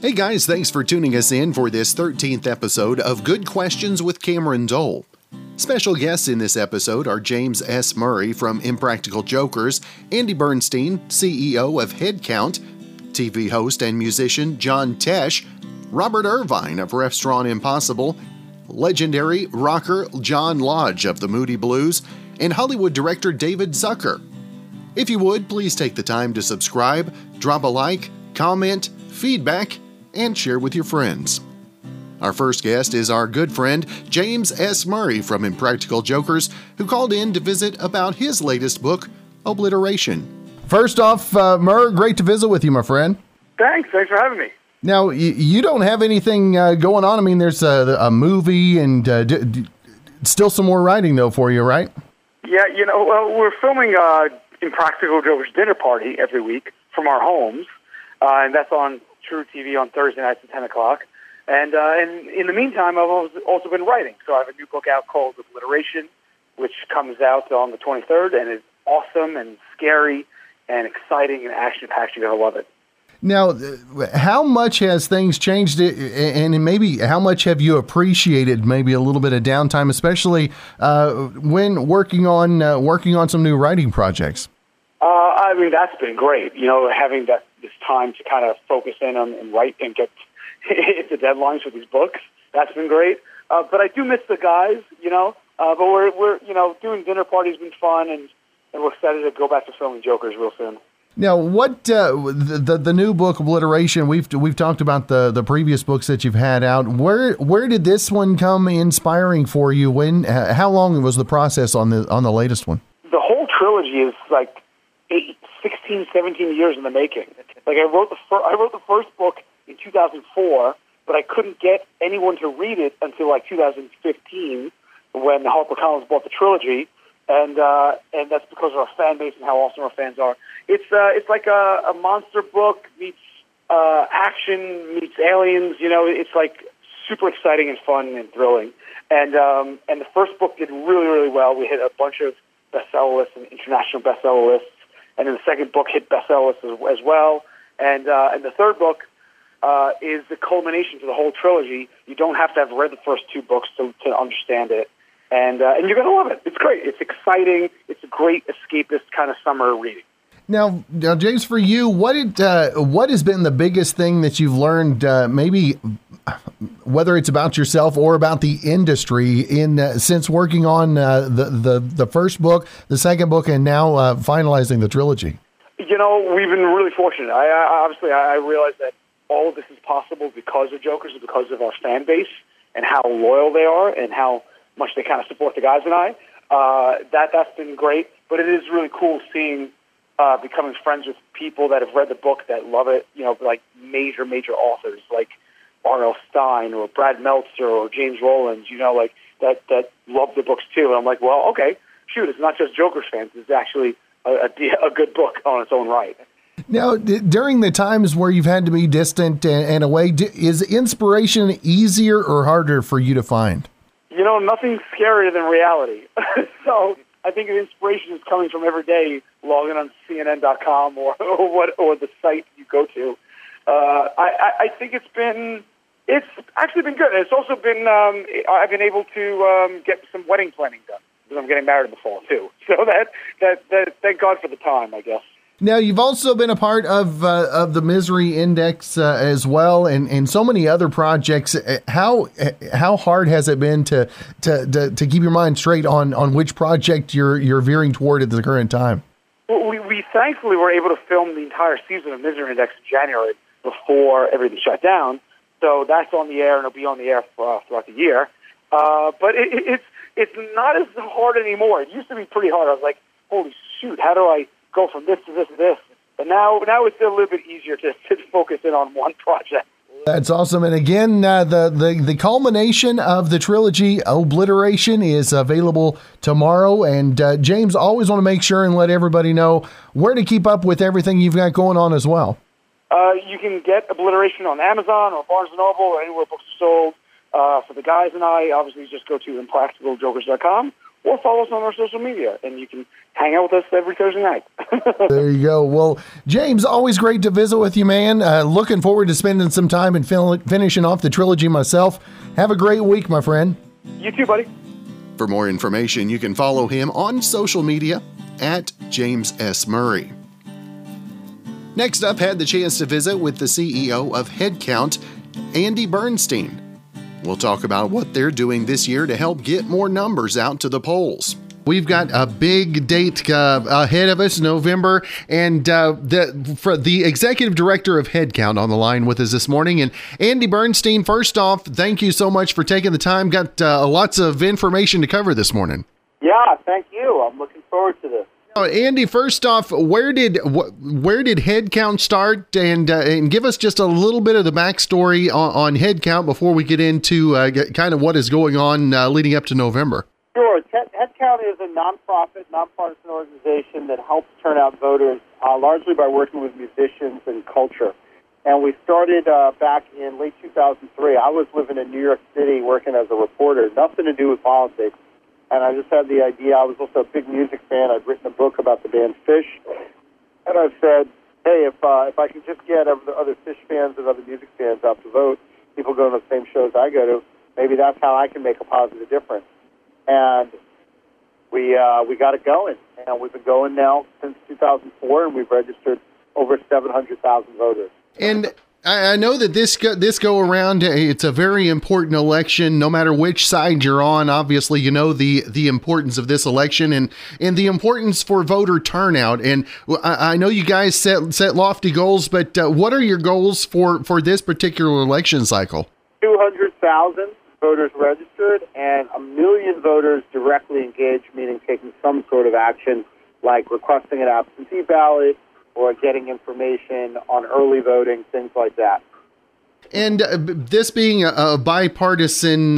Hey guys, thanks for tuning us in for this 13th episode of Good Questions with Cameron Dole. Special guests in this episode are James S. Murray from Impractical Jokers, Andy Bernstein, CEO of Headcount, TV host and musician John Tesh, Robert Irvine of Restaurant Impossible, legendary rocker John Lodge of the Moody Blues, and Hollywood director David Zucker. If you would, please take the time to subscribe, drop a like, comment, feedback, and share with your friends. Our first guest is our good friend James S. Murray from Impractical Jokers, who called in to visit about his latest book, Obliteration. First off, Murr, great to visit with you, my friend. Thanks for having me. Now, you don't have anything going on. I mean, there's a movie and still some more writing, though, for you, right? Yeah, we're filming Impractical Jokers Dinner Party every week from our homes, and that's on True TV on Thursday nights at 10 o'clock. And in the meantime, I've also been writing. So I have a new book out called Obliteration, which comes out on the 23rd, and it's awesome and scary and exciting and action-packed. You're going to love it. Now, how much has things changed, and maybe how much have you appreciated maybe a little bit of downtime, especially when working on some new writing projects? I mean, that's been great. Having this time to kind of focus in on and write and get into deadlines for these books. That's been great. But I do miss the guys, But we're doing Dinner Party's been fun, and we're excited to go back to filming Jokers real soon. Now, what the new book Obliteration? We've talked about the previous books that you've had out. Where did this one come inspiring for you? How long was the process on the latest one? The whole trilogy is like 16, 17 years in the making. Like I wrote the first book in 2004, but I couldn't get anyone to read it until like 2015 when HarperCollins bought the trilogy, and that's because of our fan base and how awesome our fans are. It's like a monster book meets action meets aliens. It's like super exciting and fun and thrilling. And the first book did really, really well. We hit a bunch of bestseller lists and international bestseller lists. And then the second book hit bestseller lists as well. And the third book is the culmination to the whole trilogy. You don't have to have read the first two books to understand it. And you're going to love it. It's great. It's exciting. It's a great escapist kind of summer reading. Now, James, for you, what has been the biggest thing that you've learned, maybe whether it's about yourself or about the industry since working on the first book, the second book, and now finalizing the trilogy? We've been really fortunate. I realize that all of this is possible because of Jokers and because of our fan base and how loyal they are and how much they kind of support the guys and I. That's been great, but it is really cool seeing becoming friends with people that have read the book that love it, like major authors like R.L. Stein or Brad Meltzer or James Rowlands, that love the books too. And I'm like, well, okay, shoot, it's not just Jokers fans. It's actually a good book on its own right. Now, during the times where you've had to be distant and away, is inspiration easier or harder for you to find? Nothing's scarier than reality. So I think the inspiration is coming from every day logging on CNN.com or the site you go to. I think it's actually been good. It's also been I've been able to get some wedding planning done because I'm getting married in the fall too. So that thank God for the time, I guess. Now, you've also been a part of the Misery Index as well, and so many other projects. How hard has it been to keep your mind straight on which project you're veering toward at the current time? Well, we thankfully were able to film the entire season of Misery Index in January before everything shut down. So that's on the air, and it'll be on the air throughout the year. But it's not as hard anymore. It used to be pretty hard. I was like, holy shoot, how do I go from this to this to this? But now it's a little bit easier to focus in on one project. That's awesome. And again, the culmination of the trilogy, Obliteration, is available tomorrow. And James, always want to make sure and let everybody know where to keep up with everything you've got going on as well. You can get Obliteration on Amazon or Barnes & Noble or anywhere books are sold. For the guys and I, obviously just go to impracticaljokers.com or follow us on our social media, and you can hang out with us every Thursday night. There you go. Well, James, always great to visit with you, man. Looking forward to spending some time and finishing off the trilogy myself. Have a great week, my friend. You too, buddy. For more information, you can follow him on social media at James S. Murray. Next up, had the chance to visit with the CEO of Headcount, Andy Bernstein. We'll talk about what they're doing this year to help get more numbers out to the polls. We've got a big date ahead of us, November, and the executive director of Headcount on the line with us this morning. And Andy Bernstein, first off, thank you so much for taking the time. Got lots of information to cover this morning. Yeah, thank you. I'm looking forward to this. Andy, first off, where did Headcount start, and give us just a little bit of the backstory on Headcount before we get into kind of what is going on leading up to November. Sure. Headcount is a nonprofit, nonpartisan organization that helps turn out voters largely by working with musicians and culture. And we started back in late 2003. I was living in New York City working as a reporter, nothing to do with politics. And I just had the idea. I was also a big music fan. I'd written a book about the band Phish. And I said, hey, if I can just get other Phish fans and other music fans out to vote, people go to the same shows I go to, maybe that's how I can make a positive difference. And we got it going. And we've been going now since 2004, and we've registered over 700,000 voters. And I know that this go around, it's a very important election, no matter which side you're on. Obviously, you know the importance of this election and the importance for voter turnout. And I know you guys set lofty goals, but what are your goals for this particular election cycle? 200,000 voters registered and 1 million voters directly engaged, meaning taking some sort of action like requesting an absentee ballot, or getting information on early voting, things like that. And this being a bipartisan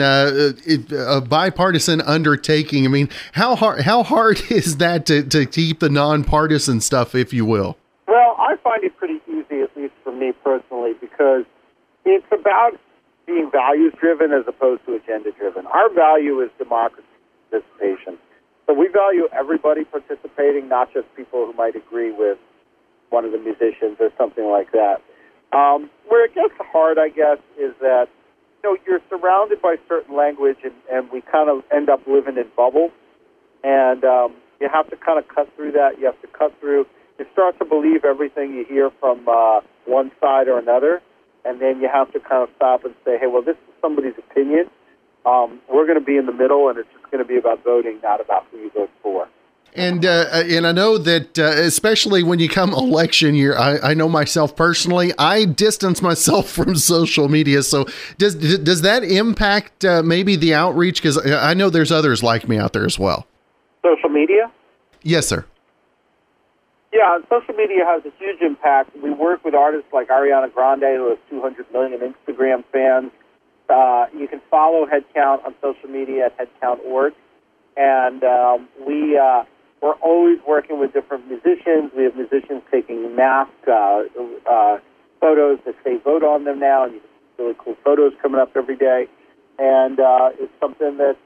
undertaking, I mean, how hard is that to keep the nonpartisan stuff, if you will? Well, I find it pretty easy, at least for me personally, because it's about being values-driven as opposed to agenda-driven. Our value is democracy, participation. So we value everybody participating, not just people who might agree with one of the musicians or something like that. Where it gets hard, I guess, is that you're surrounded by certain language, and we kind of end up living in bubbles. And you have to kind of cut through that. You have to cut through. You start to believe everything you hear from one side or another, and then you have to kind of stop and say, hey, well, this is somebody's opinion. We're going to be in the middle, and it's just going to be about voting, not about who you vote for. And I know that especially when you come election year, I know myself personally, I distance myself from social media. So does that impact maybe the outreach? Because I know there's others like me out there as well. Social media? Yes, sir. Yeah, social media has a huge impact. We work with artists like Ariana Grande, who has 200 million Instagram fans. You can follow Headcount on social media at headcount.org. And we're always working with different musicians. We have musicians taking mask photos that say vote on them now, and you can see really cool photos coming up every day. And it's something that,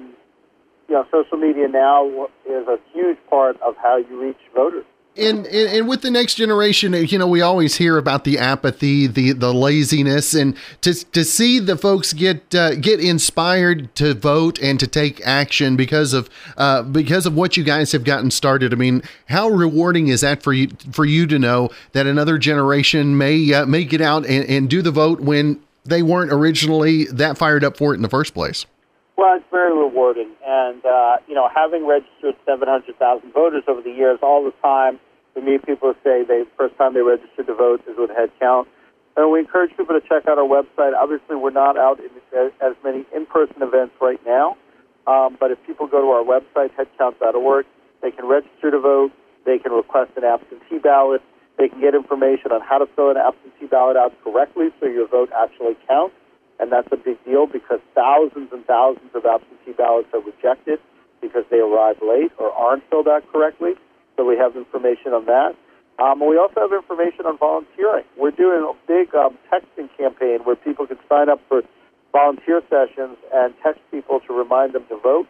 social media now is a huge part of how you reach voters. And with the next generation, we always hear about the apathy, the laziness, and to see the folks get inspired to vote and to take action because of what you guys have gotten started. I mean, how rewarding is that for you to know that another generation may get out and do the vote when they weren't originally that fired up for it in the first place? Well, it's very rewarding, and having registered 700,000 voters over the years, all the time. We meet people who say the first time they registered to vote is with Headcount. And we encourage people to check out our website. Obviously, we're not out in as many in-person events right now. But if people go to our website, headcount.org, they can register to vote. They can request an absentee ballot. They can get information on how to fill an absentee ballot out correctly so your vote actually counts. And that's a big deal because thousands and thousands of absentee ballots are rejected because they arrive late or aren't filled out correctly. So we have information on that. We also have information on volunteering. We're doing a big texting campaign where people can sign up for volunteer sessions and text people to remind them to vote.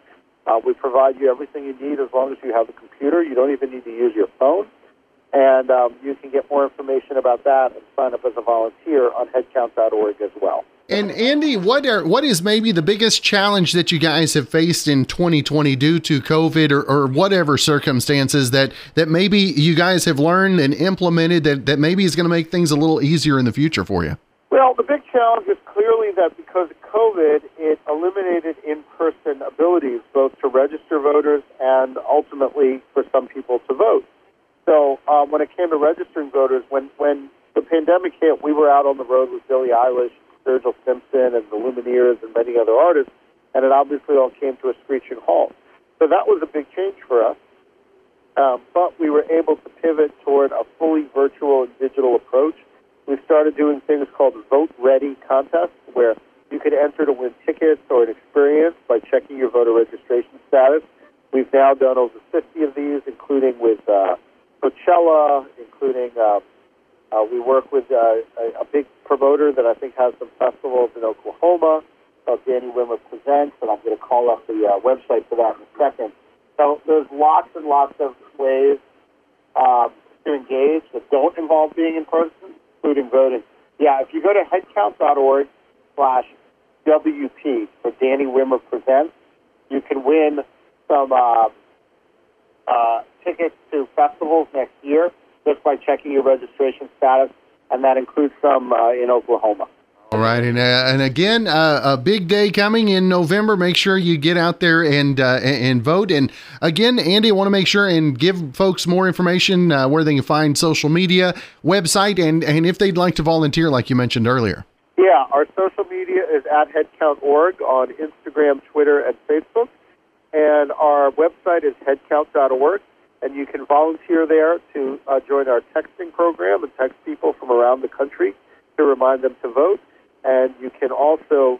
We provide you everything you need as long as you have a computer. You don't even need to use your phone. And you can get more information about that and sign up as a volunteer on headcount.org as well. And Andy, what is maybe the biggest challenge that you guys have faced in 2020 due to COVID or whatever circumstances that maybe you guys have learned and implemented that maybe is going to make things a little easier in the future for you? Well, the big challenge is clearly that because of COVID, it eliminated in-person abilities both to register voters and ultimately for some people to vote. So when it came to registering voters, when the pandemic hit, we were out on the road with Billie Eilish, Virgil Simpson, and the Lumineers, and many other artists, and it obviously all came to a screeching halt. So that was a big change for us. But we were able to pivot toward a fully virtual and digital approach. We started doing things called Vote Ready contests, where you could enter to win tickets or an experience by checking your voter registration status. We've now done over 50 of these, including with Coachella, including we work with a big promoter that I think has some festivals in Oklahoma called Danny Wimmer Presents, and I'm going to call up the website for that in a second. So there's lots and lots of ways to engage that don't involve being in person, including voting. Yeah, if you go to headcount.org/WP for Danny Wimmer Presents, you can win some tickets to festivals next year just by checking your registration status, and that includes some in Oklahoma. All right, and again, a big day coming in November. Make sure you get out there and vote. And again, Andy, I want to make sure and give folks more information where they can find social media, website, and if they'd like to volunteer, like you mentioned earlier. Yeah, our social media is at headcount.org on Instagram, Twitter, and Facebook. And our website is headcount.org. And you can volunteer there to join our texting program and text people from around the country to remind them to vote. And you can also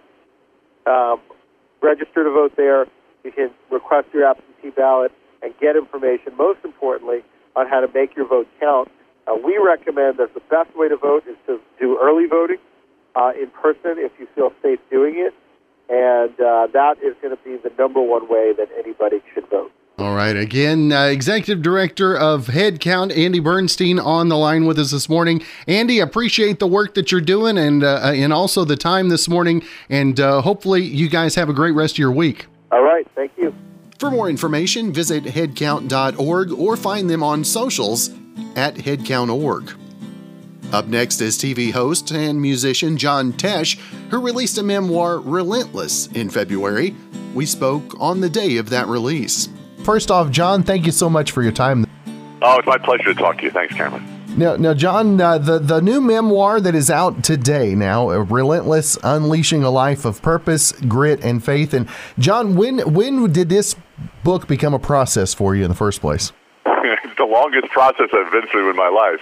register to vote there. You can request your absentee ballot and get information, most importantly, on how to make your vote count. We recommend that the best way to vote is to do early voting in person if you feel safe doing it. And that is going to be the number one way that anybody should vote. All right. Again, Executive Director of HeadCount, Andy Bernstein, on the line with us this morning. Andy, appreciate the work that you're doing and also the time this morning. And hopefully you guys have a great rest of your week. All right. Thank you. For more information, visit headcount.org or find them on socials at headcount.org. Up next is TV host and musician John Tesh, who released a memoir, Relentless, in February. We spoke on the day of that release. First off, John, thank you so much for your time. Oh, it's my pleasure to talk to you. Thanks, Cameron. Now, John, the new memoir that is out today now, Relentless, Unleashing a Life of Purpose, Grit, and Faith. And John, when did this book become a process for you in the first place? It's the longest process I've been through in my life.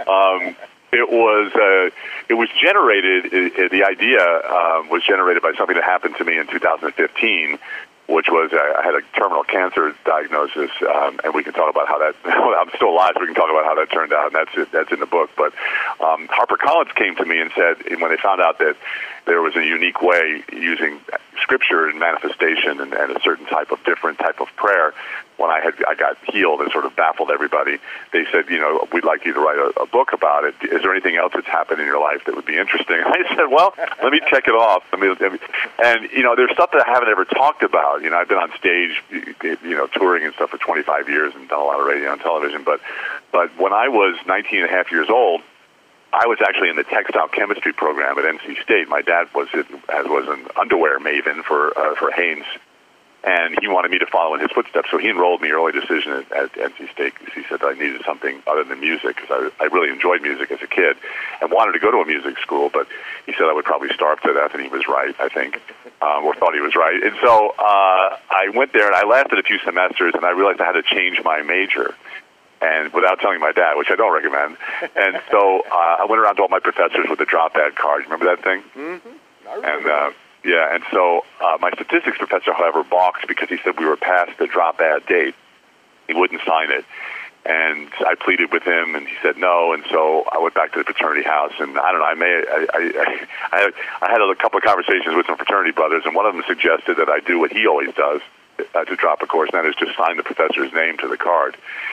It was generated, the idea was generated by something that happened to me in 2015, which was I had a terminal cancer diagnosis, and we can talk about how that, I'm still alive, so we can talk about how that turned out, and that's in the book. But HarperCollins came to me and said, when they found out that there was a unique way using scripture and manifestation and a certain different type of prayer, when I got healed and sort of baffled everybody, they said, we'd like you to write a book about it. Is there anything else that's happened in your life that would be interesting? I said, well, let me check it off. And, there's stuff that I haven't ever talked about. I've been on stage, touring and stuff for 25 years and done a lot of radio and television. But when I was 19 and a half years old, I was actually in the textile chemistry program at NC State. My dad was an underwear maven for Hanes, and he wanted me to follow in his footsteps. So he enrolled me early decision at NC State because he said that I needed something other than music, because I really enjoyed music as a kid and wanted to go to a music school, but he said I would probably starve to death, and he was right, I think, or thought he was right. And so I went there, and I lasted a few semesters, and I realized I had to change my major, and without telling my dad, which I don't recommend. And so I went around to all my professors with the drop ad card. Remember that thing? Mm-hmm. And so my statistics professor, however, balked because he said we were past the drop ad date. He wouldn't sign it. And I pleaded with him, and he said no. And so I went back to the fraternity house, and I don't know. I had a couple of conversations with some fraternity brothers, and one of them suggested that I do what he always does, to drop a course, and that is just sign the professor's name to the card.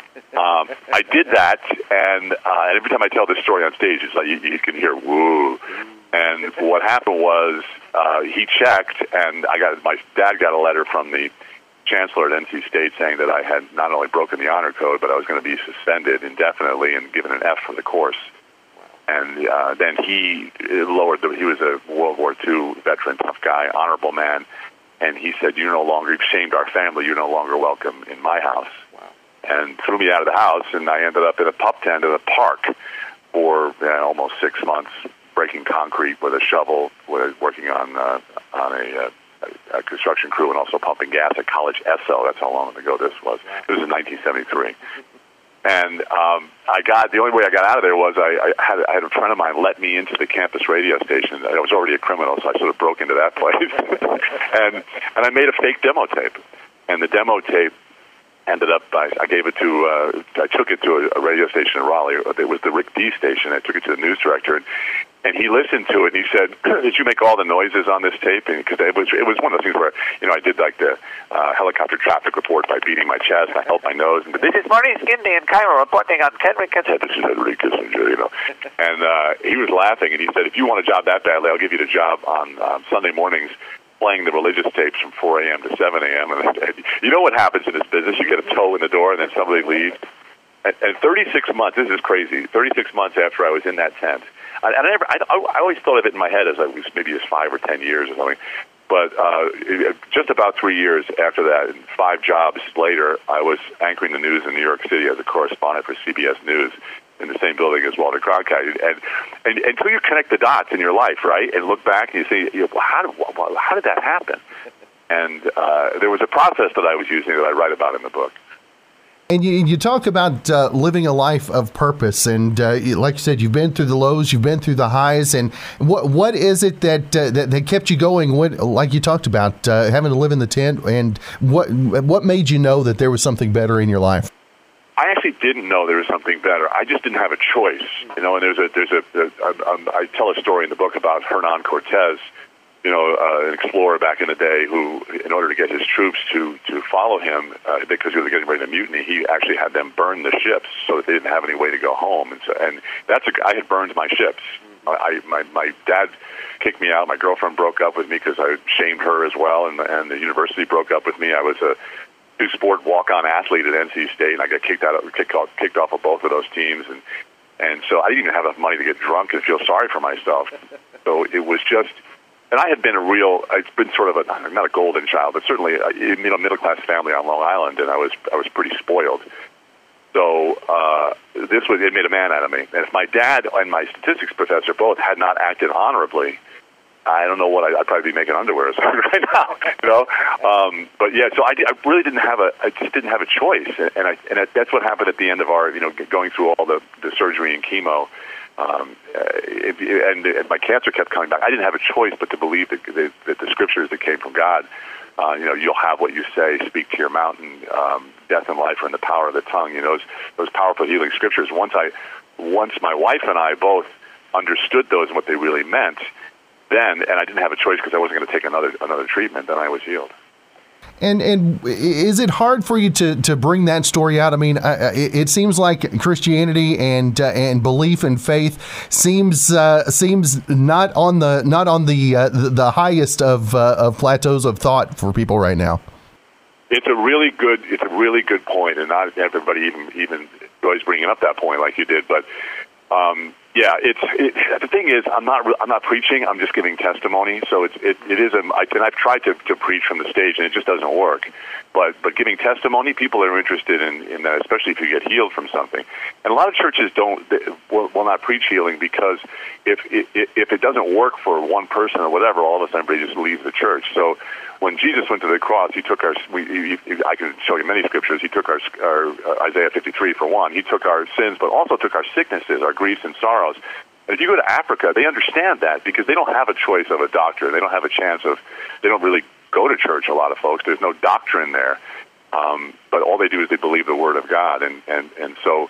I did that, and every time I tell this story on stage, it's like you can hear woo. And what happened was he checked, and my dad got a letter from the chancellor at NC State saying that I had not only broken the honor code, but I was going to be suspended indefinitely and given an F for the course. And then he lowered he was a World War II veteran, tough guy, honorable man, and he said, you've shamed our family, you're no longer welcome in my house. Wow. And threw me out of the house, and I ended up in a pup tent in a park for almost 6 months, breaking concrete with a shovel, working on a construction crew, and also pumping gas at College Esso. That's how long ago this was. It was in 1973. And the only way I got out of there was I had a friend of mine let me into the campus radio station. I was already a criminal, so I sort of broke into that place. and I made a fake demo tape. And the demo tape ended up, I took it to a radio station in Raleigh. It was the Rick D station. I took it to the news director, and he listened to it, and he said, did you make all the noises on this tape? Because it was one of those things where, I did like the helicopter traffic report by beating my chest, and I held my nose, and this is Maurice Gindley in Cairo reporting on Henry Kissinger. This is Henry Kissinger, And he was laughing, and he said, if you want a job that badly, I'll give you the job on Sunday mornings playing the religious tapes from 4 a.m. to 7 a.m. And you know what happens in this business? You get a toe in the door, and then somebody leaves. And 36 months, this is crazy, 36 months after I was in that tent, I always thought of it in my head as I was maybe as 5 or 10 years or something. But just about 3 years after that, and 5 jobs later, I was anchoring the news in New York City as a correspondent for CBS News in the same building as Walter Cronkite. And until you connect the dots in your life, right, and look back and you say, how did that happen? And there was a process that I was using that I write about in the book. And you talk about living a life of purpose, and like you said, you've been through the lows, you've been through the highs, and what is it that kept you going? Like you talked about, having to live in the tent, and what made you know that there was something better in your life? I actually didn't know there was something better. I just didn't have a choice, And I tell a story in the book about Hernan Cortez, an explorer back in the day who, in order to get his troops to follow him, because he was getting ready to mutiny, he actually had them burn the ships so that they didn't have any way to go home. And I had burned my ships. My dad kicked me out. My girlfriend broke up with me because I shamed her as well, and the university broke up with me. I was a two-sport walk-on athlete at NC State, and I got kicked off of both of those teams, and so I didn't even have enough money to get drunk and feel sorry for myself. So it was just. And I had been I'd been sort of not a golden child, but certainly a middle-class family on Long Island, and I was pretty spoiled. So it made a man out of me. And if my dad and my statistics professor both had not acted honorably, I don't know what I'd probably be making underwear or something right now, But yeah, so I really didn't have I just didn't have a choice, and that's what happened at the end of our, going through all the surgery and chemo. And my cancer kept coming back. I didn't have a choice but to believe that the scriptures that came from God, you'll have what you say, speak to your mountain, death and life are in the power of the tongue. Those powerful healing scriptures. Once my wife and I both understood those and what they really meant, and I didn't have a choice because I wasn't going to take another treatment, then I was healed. And is it hard for you to bring that story out? I mean, it seems like Christianity and belief and faith seems not on the highest of plateaus of thought for people right now. It's a really good point, and not everybody even always bringing up that point like you did, but. Yeah, the thing is, I'm not preaching. I'm just giving testimony. So it is and I've tried to preach from the stage, and it just doesn't work. But giving testimony, people are interested in that, especially if you get healed from something. And a lot of churches will not preach healing because if it doesn't work for one person or whatever, all of a sudden everybody just leaves the church. So when Jesus went to the cross, he took I can show you many scriptures. He took our Isaiah 53 for one. He took our sins, but also took our sicknesses, our griefs and sorrows. And if you go to Africa, they understand that because they don't have a choice of a doctor. They don't have a chance they don't really go to church, a lot of folks. There's no doctrine there. But all they do is they believe the word of God. And so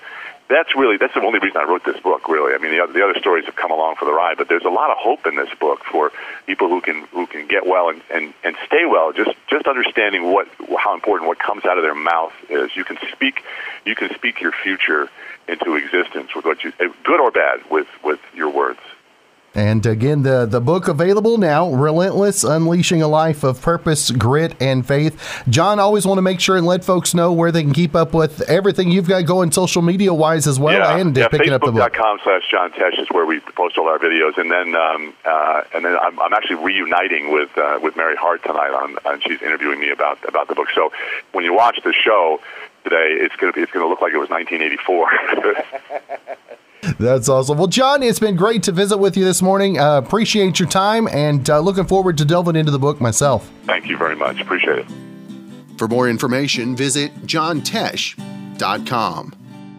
that's the only reason I wrote this book, really. I mean, the other stories have come along for the ride, but there's a lot of hope in this book for people who can get well and stay well. Just understanding how important what comes out of their mouth is. You can speak your future into existence with good or bad, with your words. And again, the book available now, Relentless, Unleashing a Life of Purpose, Grit, and Faith. John, always want to make sure and let folks know where they can keep up with everything you've got going social media-wise as well, and picking up the book. Facebook.com/John Tesh is where we post all our videos. And then I'm actually reuniting with Mary Hart tonight, and she's interviewing me about the book. So when you watch the show today, it's going to look like it was 1984. That's awesome. Well, John, it's been great to visit with you this morning. Appreciate your time, and looking forward to delving into the book myself. Thank you very much. Appreciate it. For more information, visit johntesh.com.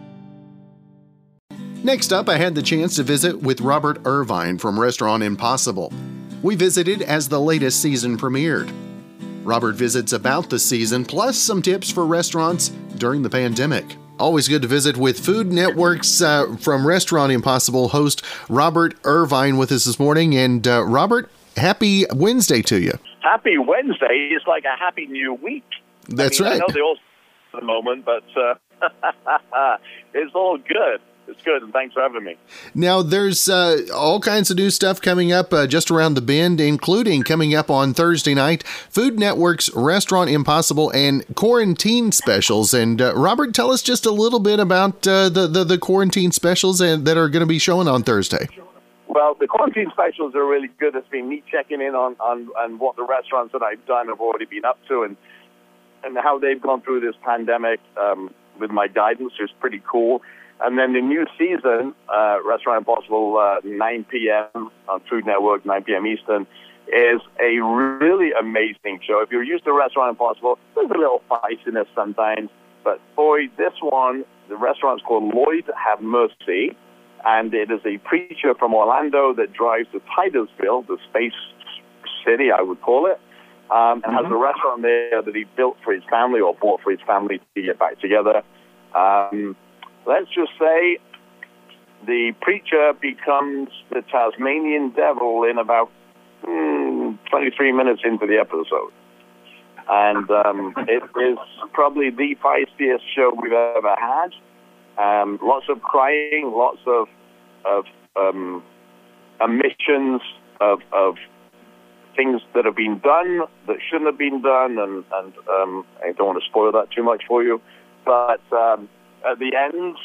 Next up, I had the chance to visit with Robert Irvine from Restaurant Impossible. We visited as the latest season premiered. Robert visits about the season, plus some tips for restaurants during the pandemic. Always good to visit with Food Network's from Restaurant Impossible host Robert Irvine with us this morning. And Robert, happy Wednesday to you. Happy Wednesday is like a happy new week. That's right. I know they all at the moment, but it's all good. It's good, and thanks for having me. Now, there's all kinds of new stuff coming up just around the bend, including coming up on Thursday night, Food Network's Restaurant Impossible and Quarantine Specials. And Robert, tell us just a little bit about the quarantine specials that are going to be showing on Thursday. Well, the quarantine specials are really good. It's been me checking in on what the restaurants that I've done have already been up to and how they've gone through this pandemic with my guidance is pretty cool. And then the new season, Restaurant Impossible, 9 p.m. on Food Network, 9 p.m. Eastern, is a really amazing show. If you're used to Restaurant Impossible, there's a little feistiness sometimes. But boy, this one, the restaurant's called Lloyd Have Mercy, and it is a preacher from Orlando that drives to Titusville, the space city, I would call it, and has a restaurant there that he built for his family or bought for his family to get back together. Let's just say the preacher becomes the Tasmanian devil in about 23 minutes into the episode. And it is probably the feistiest show we've ever had. Lots of crying, lots of omissions of things that have been done that shouldn't have been done. And I don't want to spoil that too much for you. But at the end,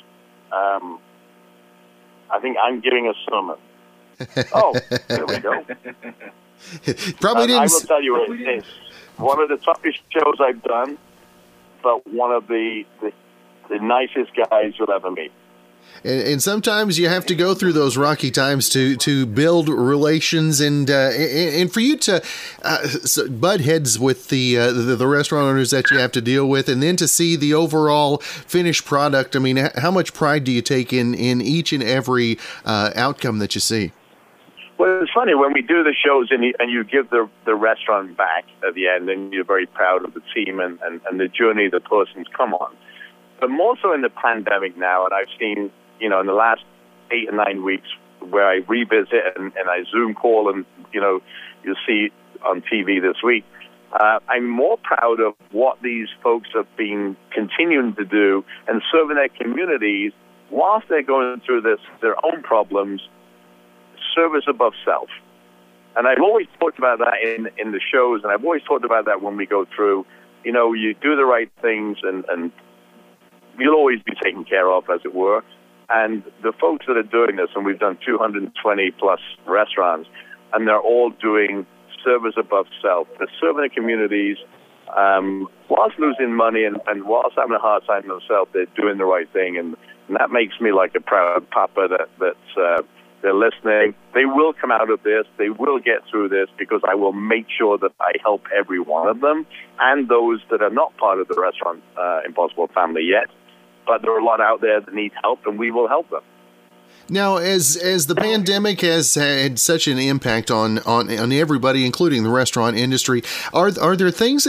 I think I'm giving a sermon. Oh, there we go. Probably didn't. I will tell you, it's one of the toughest shows I've done, but one of the nicest guys you'll ever meet. And sometimes you have to go through those rocky times to build relations and for you to butt heads with the restaurant owners that you have to deal with, and then to see the overall finished product. I mean, how much pride do you take in each and every outcome that you see? Well, it's funny when we do the shows and you give the restaurant back at the end, and you're very proud of the team and the journey the person's come on. But more so in the pandemic now, and I've seen, in the last 8 or 9 weeks where I revisit and I Zoom call and, you'll see on TV this week, I'm more proud of what these folks have been continuing to do and serving their communities whilst they're going through their own problems, service above self. And I've always talked about that in the shows, and I've always talked about that when we go through, you do the right things and you'll always be taken care of, as it were. And the folks that are doing this, and we've done 220 plus restaurants, and they're all doing service above self. They're serving the communities whilst losing money and whilst having a hard time themselves. They're doing the right thing, and that makes me like a proud papa that they're listening. They will come out of this. They will get through this because I will make sure that I help every one of them and those that are not part of the Restaurant Impossible family yet. But there are a lot out there that need help, and we will help them. Now, as the pandemic has had such an impact on everybody, including the restaurant industry, are there things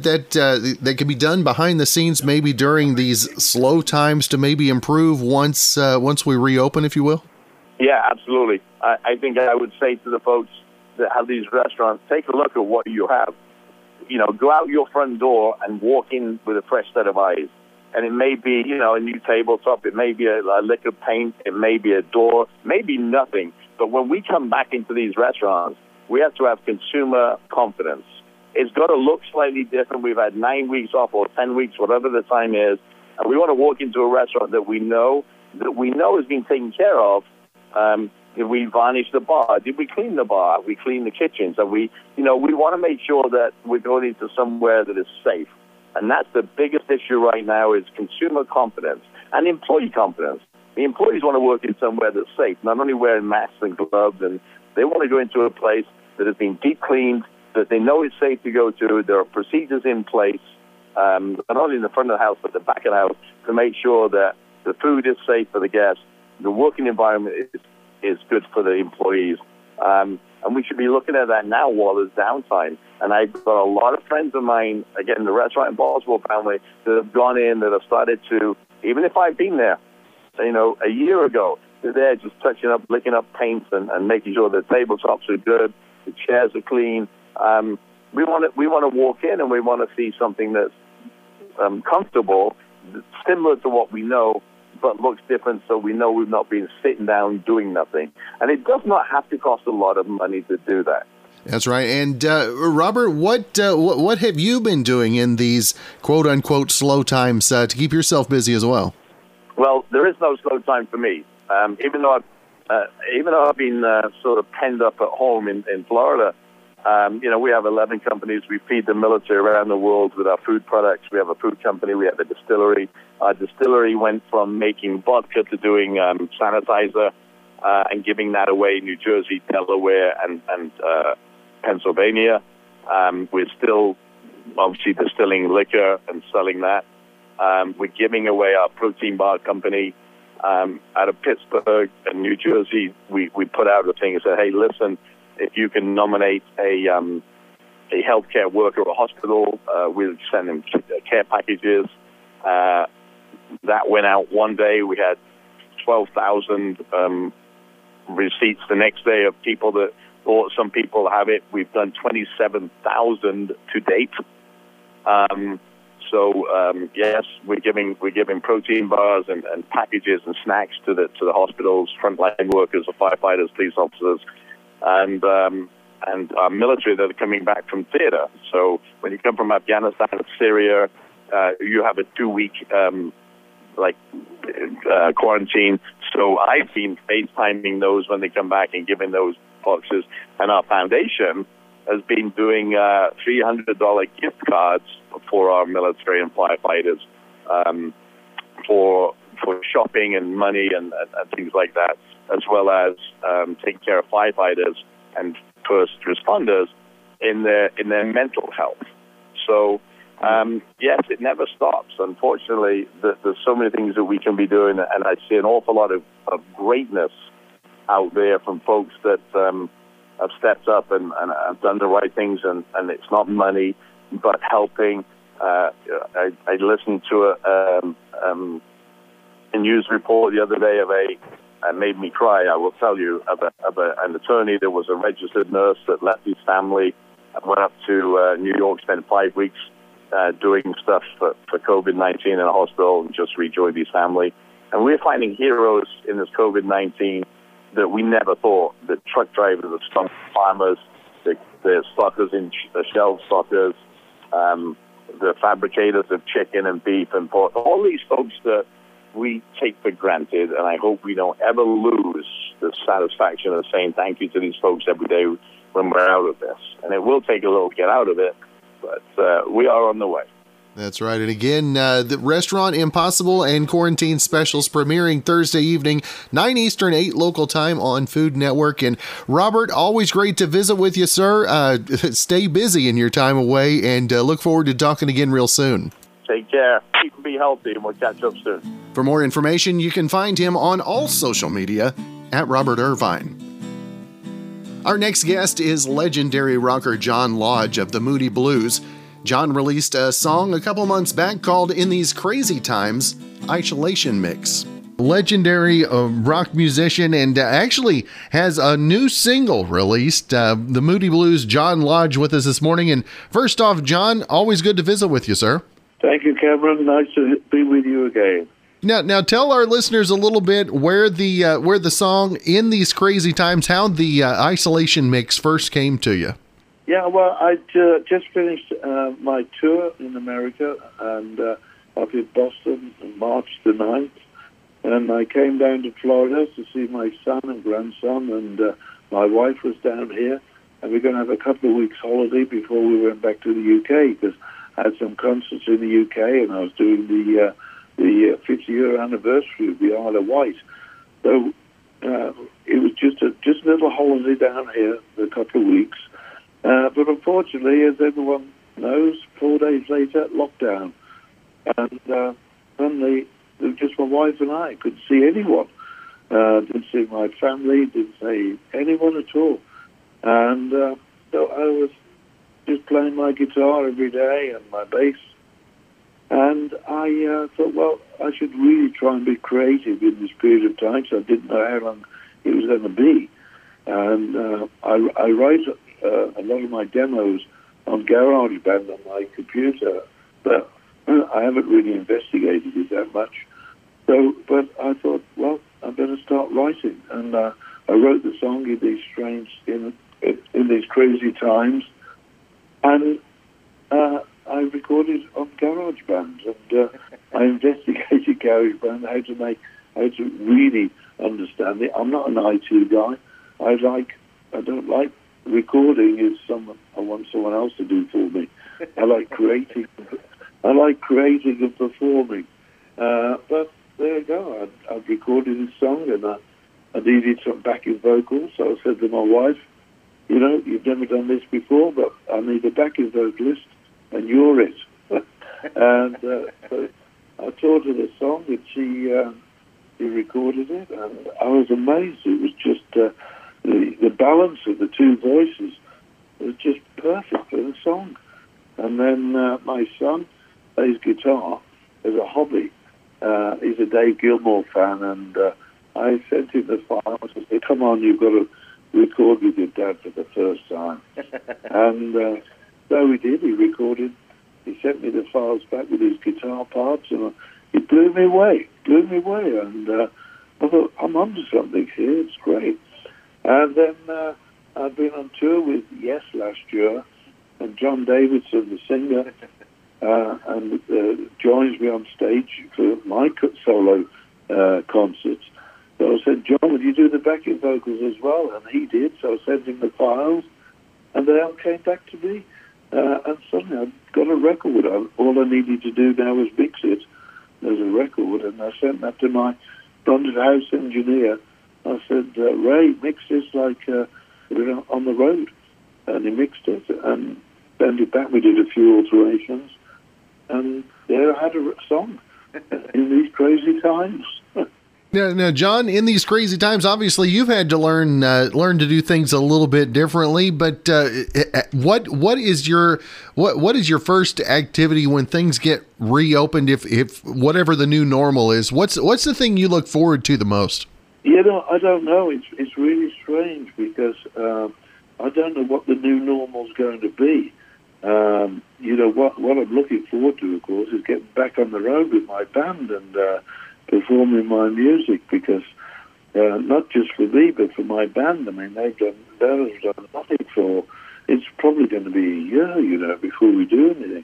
that can be done behind the scenes, maybe during these slow times, to maybe improve once we reopen, if you will? Yeah, absolutely. I think I would say to the folks that have these restaurants, take a look at what you have. Go out your front door and walk in with a fresh set of eyes. And it may be, a new tabletop. It may be a lick of paint. It may be a door. Maybe nothing. But when we come back into these restaurants, we have to have consumer confidence. It's got to look slightly different. We've had 9 weeks off or 10 weeks, whatever the time is. And we want to walk into a restaurant that we know has been taken care of. Did we varnish the bar? Did we clean the bar? We clean the kitchens. And we want to make sure that we're going into somewhere that is safe. And that's the biggest issue right now is consumer confidence and employee confidence. The employees want to work in somewhere that's safe, not only wearing masks and gloves, and they want to go into a place that has been deep cleaned, that they know is safe to go to. There are procedures in place, not only in the front of the house, but the back of the house, to make sure that the food is safe for the guests, the working environment is good for the employees. And we should be looking at that now while there's downtime. And I've got a lot of friends of mine, again, the restaurant in Boswell family, that have gone in, that have started to, even if I've been there, a year ago, they're there just touching up, licking up paints and making sure the tabletops are good, the chairs are clean. We want to walk in and we want to see something that's comfortable, similar to what we know, but looks different, so we know we've not been sitting down doing nothing. And it does not have to cost a lot of money to do that. That's right. And Robert, what have you been doing in these quote unquote slow times to keep yourself busy as well? Well, there is no slow time for me. Even though I've been sort of penned up at home in Florida. We have 11 companies. We feed the military around the world with our food products. We have a food company. We have a distillery. Our distillery went from making vodka to doing sanitizer and giving that away in New Jersey, Delaware, and Pennsylvania. We're still obviously distilling liquor and selling that. We're giving away our protein bar company out of Pittsburgh and New Jersey. We put out a thing and said, hey, listen, if you can nominate a healthcare worker or a hospital, we'll send them care packages. That went out one day. We had 12,000 receipts the next day of people that thought some people have it. We've done 27,000 to date. Yes, we're giving protein bars and packages and snacks to the hospitals, frontline workers, the firefighters, police officers, and our military that are coming back from theater. So when you come from Afghanistan and Syria, you have a 2-week quarantine. So I've been FaceTiming those when they come back and giving those boxes. And our foundation has been doing $300 gift cards for our military and firefighters for shopping and money and things like that, as well as taking care of firefighters and first responders in their mental health. So yes, it never stops. Unfortunately, there's so many things that we can be doing, and I see an awful lot of greatness out there from folks that have stepped up and have done the right things, and it's not money, but helping. I listened to a news report the other day it made me cry, I will tell you, of an attorney that was a registered nurse that left his family and went up to New York, spent 5 weeks doing stuff for COVID-19 in a hospital, and just rejoined his family. And we're finding heroes in this COVID-19 that we never thought. The truck drivers, the stump farmers, the stockers in the shelf stockers, the fabricators of chicken and beef and pork, all these folks that we take for granted, and I hope we don't ever lose the satisfaction of saying thank you to these folks every day when we're out of this. And it will take a little to get out of it, but we are on the way. That's right. And again, the Restaurant Impossible and Quarantine Specials premiering Thursday evening, 9 Eastern, 8 local time on Food Network. And Robert, always great to visit with you, sir. Stay busy in your time away, and look forward to talking again real soon. Take care. Be healthy, and we'll catch up soon. For more information, you can find him on all social media at Robert Irvine. Our next guest is legendary rocker John Lodge of the Moody Blues. John released a song a couple months back called In These Crazy Times, Isolation Mix. Legendary rock musician, and actually has a new single released, the Moody Blues. John Lodge with us this morning. And first off, John, always good to visit with you, sir. Thank you, Cameron. Nice to be with you again. Now tell our listeners a little bit where the song In These Crazy Times, how the Isolation Mix first came to you. Yeah, well, I just finished my tour in America, and up in Boston on March the 9th. And I came down to Florida to see my son and grandson, and my wife was down here. And we're going to have a couple of weeks holiday before we went back to the UK, because I had some concerts in the UK, and I was doing the 50-year anniversary of the Isle of Wight. So it was just a little holiday down here for a couple of weeks. But unfortunately, as everyone knows, 4 days later, lockdown. And suddenly, it was just my wife and I. Couldn't see anyone. Didn't see my family. Didn't see anyone at all. And so I was just playing my guitar every day and my bass. And I thought, well, I should really try and be creative in this period of time, so I didn't know how long it was going to be. And I write a lot of my demos on GarageBand on my computer, but I haven't really investigated it that much. So, but I thought, well, I better start writing. And I wrote the song in these crazy times, and I recorded on GarageBand, and I investigated GarageBand, how to really understand it. I'm not an IT guy. I don't like recording. I want someone else to do for me. I like creating. I like creating and performing. But there you go. I've recorded this song, and I needed some backing vocals. So I said to my wife, you've never done this before, but I need a backing vocalist, and you're it. And so I taught her the song, and she recorded it, and I was amazed. It was just the balance of the two voices was just perfect for the song. And then my son plays guitar as a hobby. He's a Dave Gilmour fan, and I sent him the files and said, come on, you've got to record with your dad for the first time. And so we did. He recorded. He sent me the files back with his guitar parts, and it blew me away. And I thought, I'm onto something here. It's great. And then I've been on tour with Yes last year, and John Davidson, the singer, and joins me on stage for my solo concerts. So I said, John, would you do the backing vocals as well? And he did. So I sent him the files, and they all came back to me. And suddenly I got a record. All I needed to do now was mix it as a record, and I sent that to my front house engineer. I said, Ray, mix this like we're on the road. And he mixed it and sent it back. We did a few alterations, and there I had a song in these crazy times. Now, John, in these crazy times, obviously you've had to learn to do things a little bit differently. But what is your first activity when things get reopened? If whatever the new normal is, what's the thing you look forward to the most? I don't know. It's really strange because I don't know what the new normal is going to be. What I'm looking forward to, of course, is getting back on the road with my band and performing my music, because not just for me but for my band. I mean, they've done nothing for. It's probably going to be a year, before we do anything,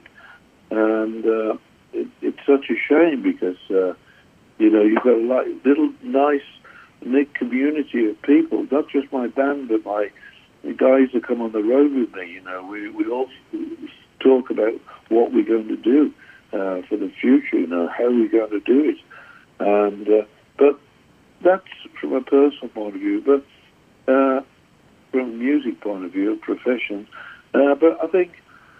and it's such a shame because you've got a little nice knit community of people, not just my band but the guys that come on the road with me. We all talk about what we're going to do for the future. How we're going to do it. And but that's from a personal point of view, but from a music point of view, a profession. But I think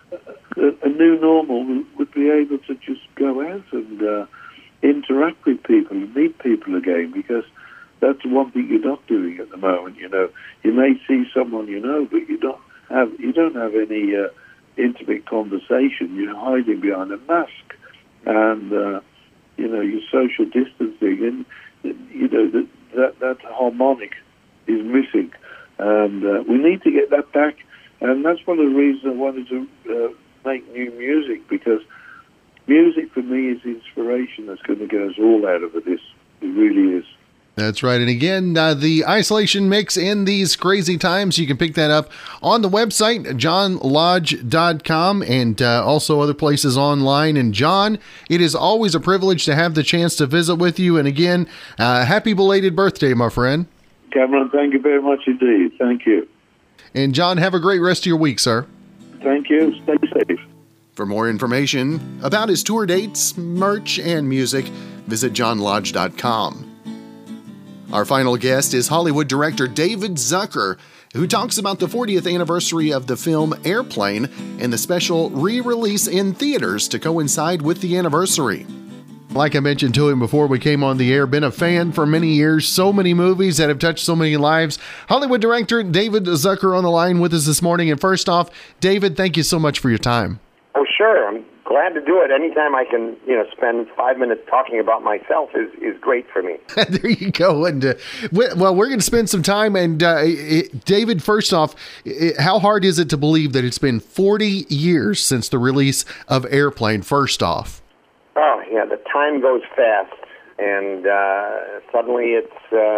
a new normal would be able to just go out and interact with people and meet people again, because that's one thing you're not doing at the moment. You know, you may see someone you know, but you don't have any intimate conversation. You're hiding behind a mask, and you know, you're social distancing, and you know that harmonic is missing, and we need to get that back. And that's one of the reasons I wanted to make new music, because music for me is the inspiration that's going to get us all out of this. It really is. That's right. And again, the Isolation Mix in these crazy times, you can pick that up on the website, johnlodge.com, and also other places online. And John, it is always a privilege to have the chance to visit with you. And again, happy belated birthday, my friend. Cameron, thank you very much indeed. Thank you. And John, have a great rest of your week, sir. Thank you. Stay safe. For more information about his tour dates, merch, and music, visit johnlodge.com. Our final guest is Hollywood director David Zucker, who talks about the 40th anniversary of the film Airplane and the special re-release in theaters to coincide with the anniversary. Like I mentioned to him before we came on the air, been a fan for many years, so many movies that have touched so many lives. Hollywood director David Zucker on the line with us this morning. And first off, David, thank you so much for your time. Oh, sure. I'm glad to do it. Anytime I can, spend 5 minutes talking about myself is great for me. There you go. And well, we're going to spend some time. And David, first off, how hard is it to believe that it's been 40 years since the release of Airplane? First off. Oh yeah, the time goes fast, and suddenly it's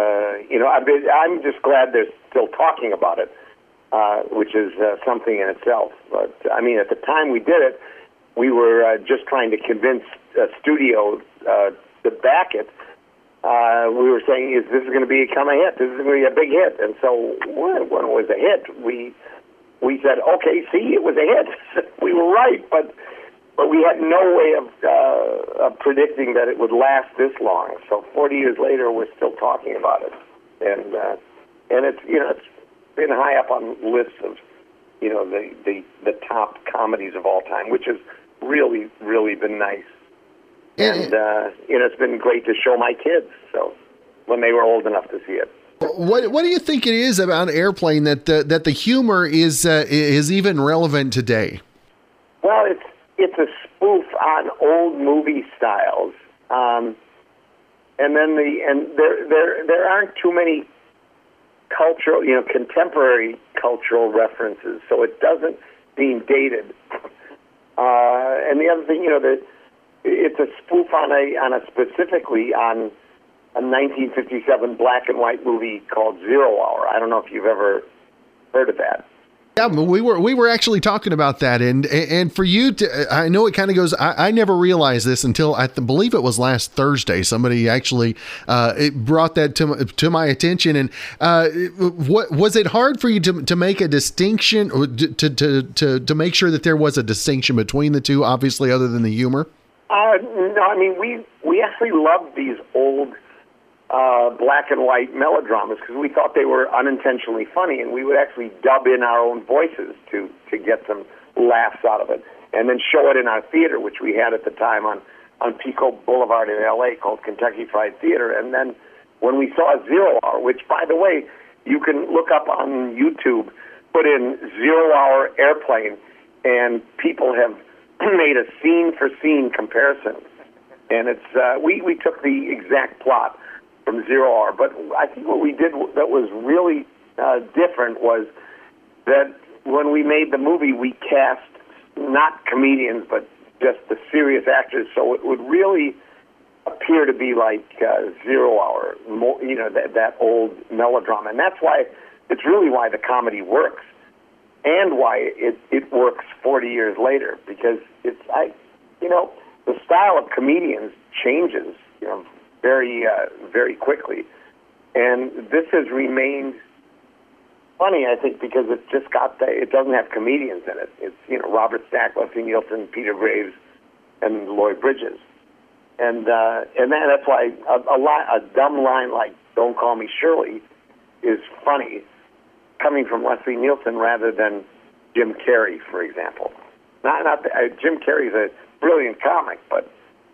I'm just glad they're still talking about it, which is something in itself. But I mean, at the time we did it, we were just trying to convince a studio to back it. We were saying, "Is this going to become a hit? This is going to be a big hit." And so when it was a hit, we said, "Okay, see, it was a hit." We were right, but we had no way of predicting that it would last this long. So 40 years later, we're still talking about it, and it's it's been high up on lists of the top comedies of all time, which has really been nice. And it's been great to show my kids. So when they were old enough to see it. What do you think it is about Airplane that the humor is even relevant today? Well, it's a spoof on old movie styles, and there aren't too many cultural, contemporary cultural references, so it doesn't seem dated. And the other thing, it's a spoof on specifically on a 1957 black and white movie called 0 Hour. I don't know if you've ever heard of that. Yeah, we were actually talking about that, and for you to, I know it kind of goes. I never realized this until I believe it was last Thursday. Somebody actually brought that to my attention. And what was it hard for you to make a distinction, or to make sure that there was a distinction between the two? Obviously, other than the humor. No, I mean we actually loved these old black and white melodramas because we thought they were unintentionally funny, and we would actually dub in our own voices to get some laughs out of it, and then show it in our theater, which we had at the time on Pico Boulevard in L.A. called Kentucky Fried Theater. And then when we saw 0 Hour, which, by the way, you can look up on YouTube, put in 0 Hour Airplane, and people have made a scene-for-scene comparison. And it's we took the exact plot from 0 Hour. But I think what we did that was really different was that when we made the movie, we cast not comedians, but just the serious actors, so it would really appear to be like 0 Hour, that old melodrama. And that's why, it's really why the comedy works, and why it works 40 years later, because the style of comedians changes, very, very quickly. And this has remained funny, I think, because it's just it doesn't have comedians in it. It's, Robert Stack, Leslie Nielsen, Peter Graves, and Lloyd Bridges. And that's why a dumb line like "Don't Call Me Shirley" is funny, coming from Leslie Nielsen rather than Jim Carrey, for example. Jim Carrey's a brilliant comic, but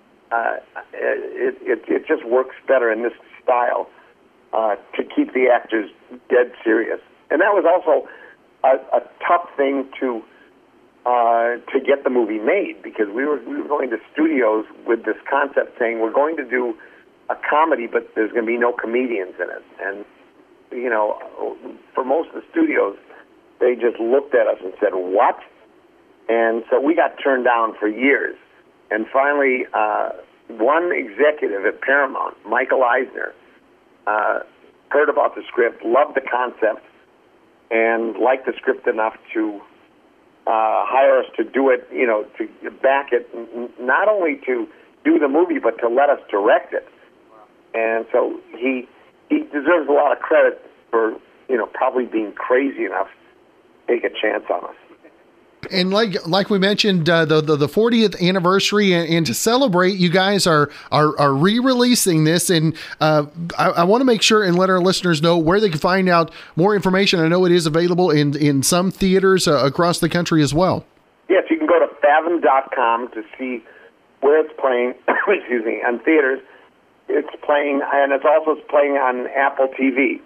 it just works better in this style to keep the actors dead serious. And that was also a tough thing to get the movie made, because we were going to studios with this concept saying we're going to do a comedy, but there's going to be no comedians in it. And you know, for most of the studios, they just looked at us and said, "What?" And so we got turned down for years. And finally, one executive at Paramount, Michael Eisner, heard about the script, loved the concept, and liked the script enough to hire us to do it, you know, to back it, not only to do the movie, but to let us direct it. And so he deserves a lot of credit for, you know, probably being crazy enough to take a chance on us. And like we mentioned, the 40th anniversary, and to celebrate, you guys are re-releasing this, and I want to make sure and let our listeners know where they can find out more information. I know it is available in some theaters across the country as well. Yes, you can go to fathom.com to see where it's playing. Excuse me, on theaters. It's playing, and it's also playing on Apple TV,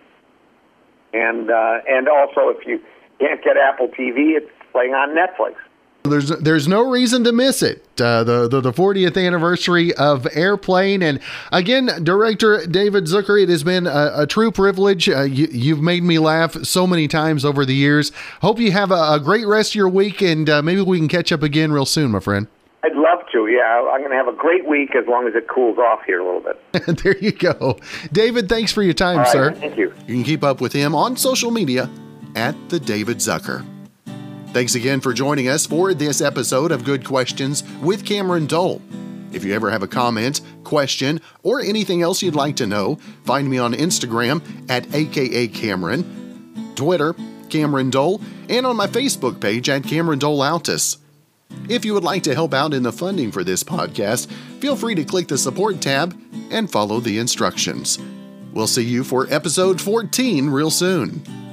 and also if you can't get Apple TV, it's playing on Netflix. There's no reason to miss it. The 40th anniversary of Airplane. And again, director David Zucker, it has been a true privilege. You've made me laugh so many times over the years. Hope you have a great rest of your week, and maybe we can catch up again real soon, my friend. I'd love to. Yeah, I'm going to have a great week as long as it cools off here a little bit. There you go. David, thanks for your time, all right, sir. Thank you. You can keep up with him on social media at The David Zucker. Thanks again for joining us for this episode of Good Questions with Cameron Dole. If you ever have a comment, question, or anything else you'd like to know, find me on Instagram at AKA Cameron, Twitter, Cameron Dole, and on my Facebook page at Cameron Dole Altus. If you would like to help out in the funding for this podcast, feel free to click the support tab and follow the instructions. We'll see you for episode 14 real soon.